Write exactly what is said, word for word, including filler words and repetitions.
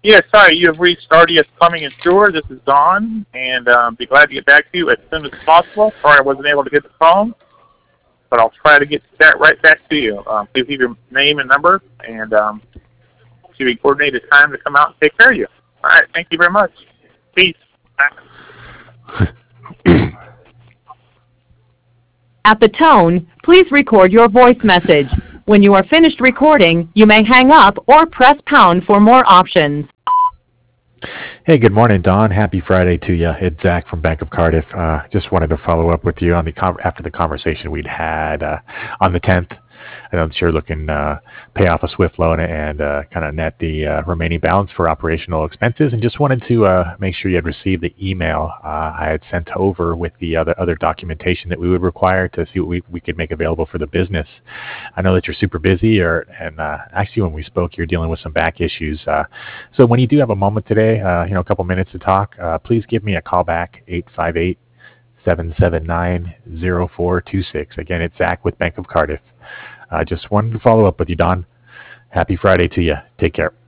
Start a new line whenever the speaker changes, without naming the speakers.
Yeah, sorry, you have reached R D S Plumbing and Sewer. This is Don, and um, be glad to get back to you as soon as possible. Sorry I wasn't able to get the phone, but I'll try to get that right back to you. Um, please leave your name and number, and um, see we coordinate a time to come out and take care of you. All right, thank you very much. Peace.
At the tone, please record your voice message. When you are finished recording, you may hang up or press pound for more options.
Hey, good morning, Don. Happy Friday to you. It's Zach from Bank of Cardiff. Uh, just wanted to follow up with you on the con- after the conversation we'd had uh, on the tenth. I know that you're looking uh, pay off a SWIFT loan and uh, kind of net the uh, remaining balance for operational expenses, and just wanted to uh, make sure you had received the email uh, I had sent over with the other other documentation that we would require to see what we, we could make available for the business. I know that you're super busy, or and uh, actually when we spoke, you're dealing with some back issues. Uh, so when you do have a moment today, uh, you know, a couple minutes to talk, uh, please give me a call back, eight five eight, seven seven nine, zero four two six. Again, it's Zach with Bank of Cardiff. I uh, just wanted to follow up with you, Don. Happy Friday to you. Take care.